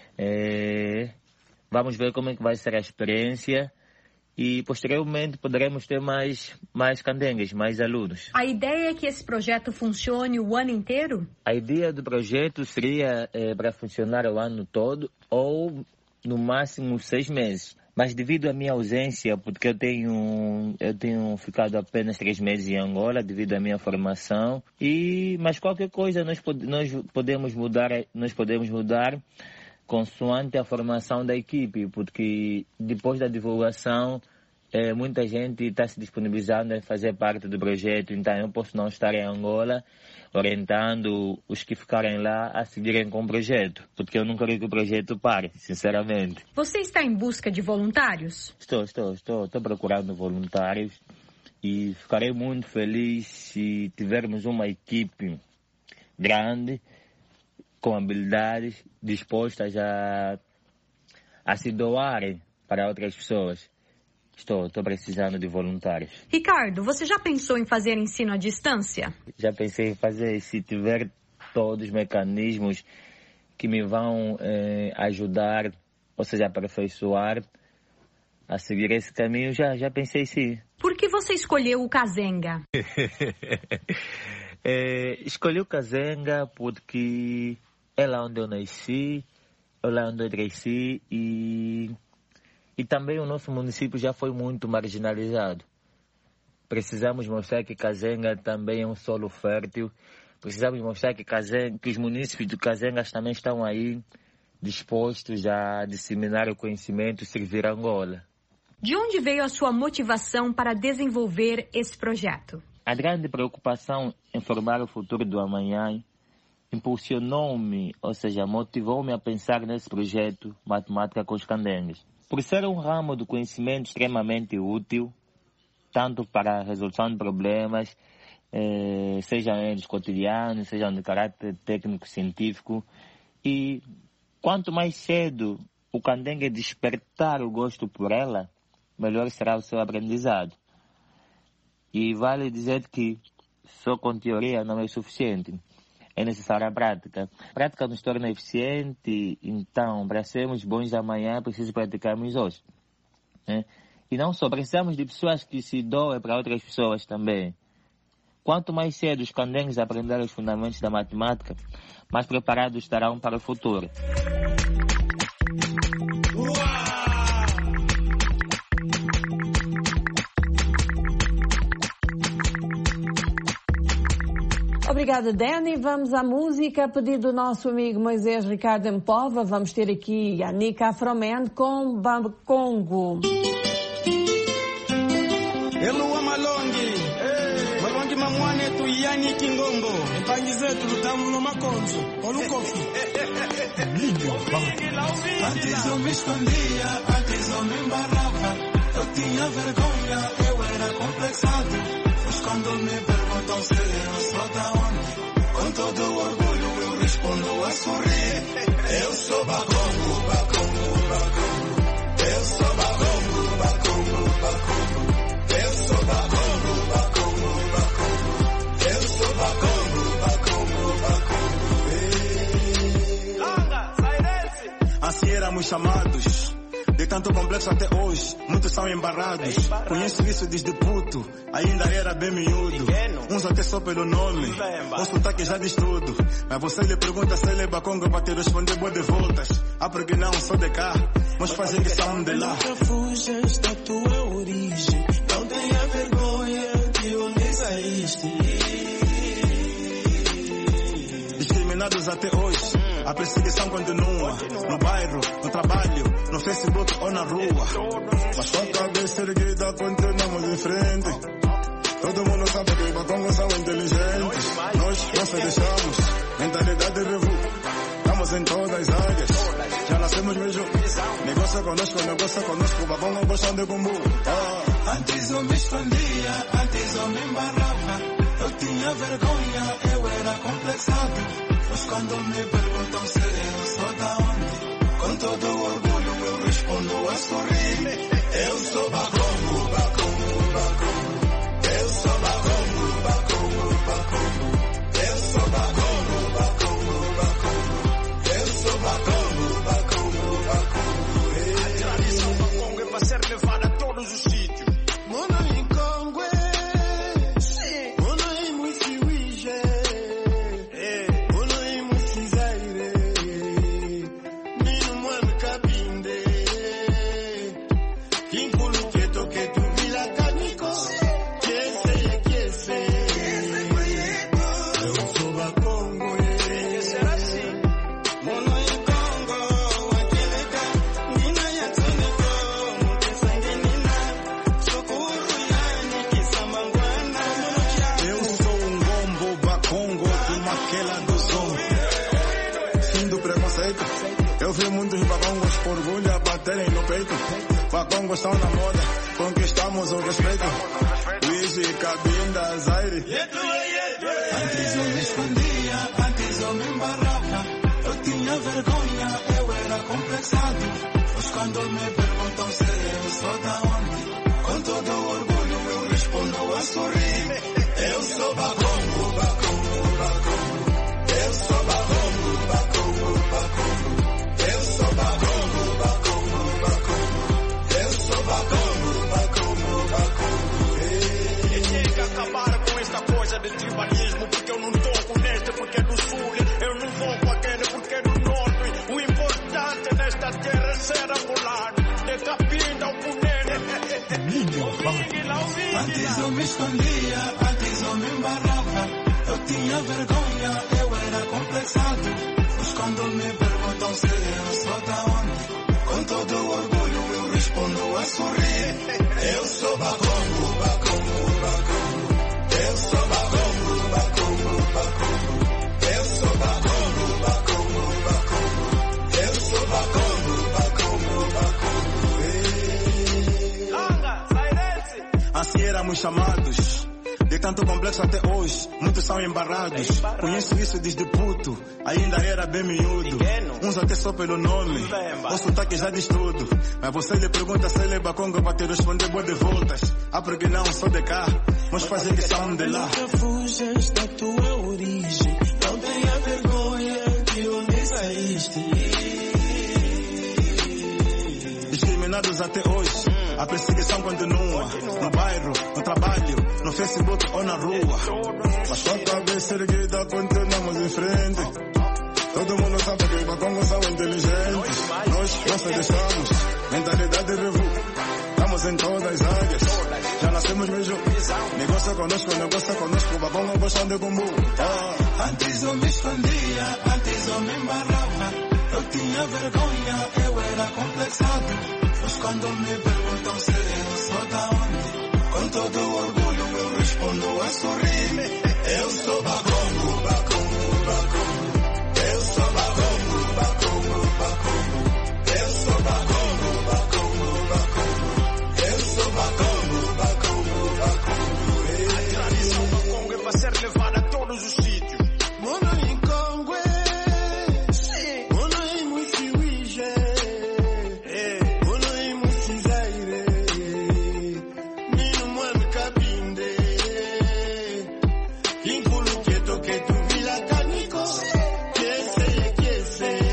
N: Vamos ver como é que vai ser a experiência. E, posteriormente, poderemos ter mais candengues, mais alunos.
M: A ideia é que esse projeto funcione o ano inteiro?
N: A ideia do projeto seria para funcionar o ano todo ou, no máximo, 6 meses. Mas devido à minha ausência, porque eu tenho ficado apenas 3 meses em Angola devido à minha formação, mas qualquer coisa nós podemos mudar consoante a formação da equipe, porque depois da divulgação muita gente está se disponibilizando a fazer parte do projeto, então eu posso não estar em Angola orientando os que ficarem lá a seguirem com o projeto, porque eu não quero que o projeto pare, sinceramente.
M: Você está em busca de voluntários?
N: Estou procurando voluntários e ficarei muito feliz se tivermos uma equipe grande, com habilidades, dispostas a se doarem para outras pessoas. Estou precisando de voluntários.
M: Ricardo, você já pensou em fazer ensino à distância?
N: Já pensei em fazer, se tiver todos os mecanismos que me vão ajudar, ou seja, aperfeiçoar, a seguir esse caminho, já pensei sim.
M: Por que você escolheu o Kazenga?
N: Escolhi o Kazenga porque é lá onde eu nasci, é lá onde eu cresci e E também o nosso município já foi muito marginalizado. Precisamos mostrar que Kazenga também é um solo fértil. Precisamos mostrar que os municípios de Kazenga também estão aí dispostos a disseminar o conhecimento e servir a Angola.
M: De onde veio a sua motivação para desenvolver esse projeto?
N: A grande preocupação em formar o futuro do amanhã impulsionou-me, ou seja, motivou-me a pensar nesse projeto Matemática com os Candengues. Por ser um ramo do conhecimento extremamente útil, tanto para a resolução de problemas, sejam eles cotidianos, sejam de caráter técnico-científico, e quanto mais cedo o candengue despertar o gosto por ela, melhor será o seu aprendizado. E vale dizer que só com teoria não é suficiente. É necessária a prática. A prática nos torna eficiente, então, para sermos bons amanhã, é preciso praticarmos hoje. E não só, precisamos de pessoas que se doem para outras pessoas também. Quanto mais cedo os candengues aprenderem os fundamentos da matemática, mais preparados estarão para o futuro.
B: Obrigada, Danny. Vamos à música. A pedido do nosso amigo Moisés Ricardo Empova, vamos ter aqui a Nika Afroman com Bamba Congo.
L: Elua Malongi, Malongi Mamwane tu Yani Kingombo, Mpangi zetu lutamu no makonzo, Olukofi.
I: Antes eu me escondia, antes eu me embarrava, eu tinha vergonha, eu era complexado. Mas quando me perguntam se eu sou da onde, com todo orgulho eu respondo a sorrir. Eu sou Bakongo, Bakongo, Bakongo. Eu sou Bakongo, Bakongo, Bakongo. Eu sou Bakongo, Bakongo, Bakongo. Eu sou Bakongo, Bakongo, Bakongo.
L: Langa, sai desse!
I: Assim éramos chamados. De tanto complexo até hoje, muitos são embarrados. Conheço isso desde puto, ainda era bem miúdo. Uns até só pelo nome, o sotaque já diz tudo. Mas você lhe pergunta se ele é Bakongo para te responder boa de voltas. Ah, porque não sou de cá, mas fazem que são de lá.
L: Nunca fujas da tua origem, não tenha vergonha de onde saíste.
I: Discriminados até hoje, a perseguição continua. No bairro, no trabalho, no Facebook ou na rua. Mas com a cabeça erguida continuamos em frente. Todo mundo sabe que Bakongo são inteligentes. Nós não se deixamos, mentalidade revu. Estamos em todas as áreas, já nascemos mesmo. Negócio conosco, Bakongo gostam de bumbu.
L: Antes eu me escondia, antes eu me embarrava. Eu tinha vergonha, eu era complexado. Mas quando me perguntam se eu sou da onde, com todo orgulho eu respondo a sorrir. Eu sou Bakongo, Bakongo, Bakongo. Eu sou Bakongo, Bakongo, Bakongo. Eu sou Bakongo, Bakongo, Bakongo. Eu sou Bakongo, Bakongo, Bakongo.
I: A tradição Bakongo é para ser levada a todos os sítios.
L: Mona em Congo,
I: Eu vi muitos Bakongos por orgulho a baterem no peito. Bakongos estão na moda, conquistamos o respeito. Luiz e Cabinda, Zaire.
L: Antes eu me escondia, antes eu me embarrava. Eu tinha vergonha, eu era complexado. Mas quando me perguntam se eu sou da onde, com todo orgulho eu respondo a sorrir. Eu sou Bakongo, Bakongo, Bakongo. Eu sou Bakongo, Bakongo, Bakongo. Eu sou Bakongo, Bakongo, Bakongo. Eu sou Bakongo, Bakongo, Bakongo.
I: E tem que acabar com esta coisa de tribalismo, porque eu não tô com
L: vergonha, eu era complexado. Mas quando me perguntam se eu sou da onde, com todo orgulho eu respondo a sorrir. Eu sou Bakongo, Bakongo, Bakongo. Eu sou Bakongo, Bakongo, Bakongo. Eu sou Bakongo, Bakongo, Bakongo. Eu sou Bakongo, Bakongo, Bakongo. Assim éramos chamados. De tanto complexo até hoje, muitos são embarrados. Conheço isso desde puto, ainda era bem miúdo. Uns até só pelo nome, o sotaque já diz tudo. Mas você lhe pergunta se ele é Bakongo pra te responder boa de voltas. Ah, porque não, sou de cá, mas fazem que são de lá.
I: Nunca fujas da tua origem, não tenha vergonha de onde saíste.
L: Discriminados até hoje, a perseguição continua. No bairro, no trabalho, no Facebook ou na rua. Mas com a cabeça erguida continuamos em frente. Todo mundo sabe que Bakongo são inteligentes. Nós não se deixamos, mentalidade revu. Estamos em todas as áreas, já nascemos mesmo. Negócio conosco, Bakongo gostam de gumbu.
I: Antes eu me escondia, antes eu me embarrava. Eu tinha vergonha, eu era complexado. Mas quando me perguntam se eu sou da onde, com todo orgulho eu respondo a sorrir. Eu sou Bakongo, Bakongo, Bakongo. Eu sou Bakongo, Bakongo, Bakongo. Eu sou Bakongo, Bakongo, Bakongo. Eu sou Bakongo, Bakongo, Bakongo.
L: A tradição Bakongo é para ser levada a todos os sítios.
I: Mono em Congo, mono em Musiwije, mono em Musizaire, Mino Mwami Kabinde, Inkulu Keto Vila Kaniko, Kese.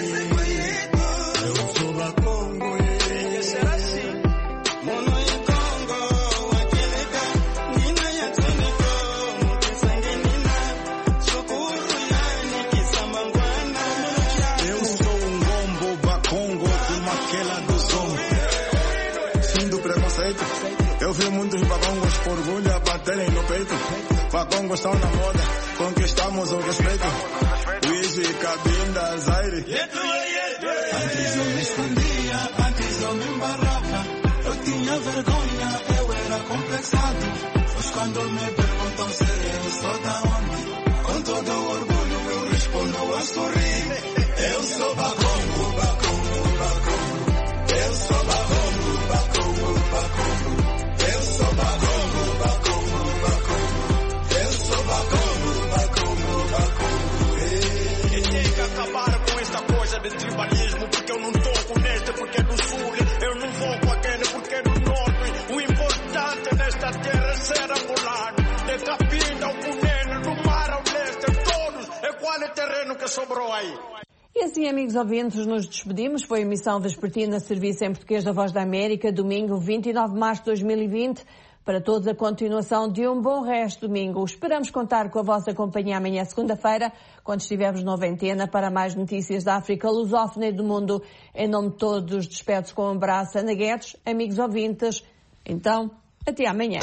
I: Eu sou Bakongo, que será assim? Mono em Congo, Akeleka, Nina Yatsoniko, Mukesangue Nina, Socorro Yani, Kisamangwana.
L: Eu sou um gombo Bakongo de Maquela do Som. Fim do preconceito. Eu vi muitos Bakongos por orgulho a baterem no peito. Bakongos estão na moda, conquistamos o respeito. Wizi, Cabinda, Zaire.
I: Antes eu me escondia, antes eu me embarrava. Eu tinha vergonha, eu era complexado. Mas quando me perguntam se eu sou da onde, com todo orgulho eu respondo a sorrir. Eu sou Bakongo, Bakongo, Bakongo. Eu sou Bakongo, Bakongo, Bakongo. Eu sou Bakongo, Bakongo, Bakongo. Eu sou Bakongo, Bakongo, Bakongo.
L: E tem que acabar com esta coisa de tribalismo, porque eu não toco neste porque é do sul. Eu não vou com aquele porque é do norte. O importante nesta terra é ser angolano. De Cabinda ao Cunene, do mar ao leste, todos. É qual é o terreno que sobrou aí?
B: E assim, amigos ouvintes, nos despedimos. Foi a emissão vespertina Serviço em Português da Voz da América, domingo 29 de março de 2020. Para todos, a continuação de um bom resto de domingo. Esperamos contar com a vossa companhia amanhã, segunda-feira, quando estivermos nova antena para mais notícias da África lusófona e do mundo. Em nome de todos, despedo-se com um abraço. Ana Guedes, amigos ouvintes. Então, até amanhã.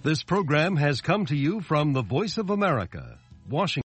O: This program has come to you from the Voice of America, Washington.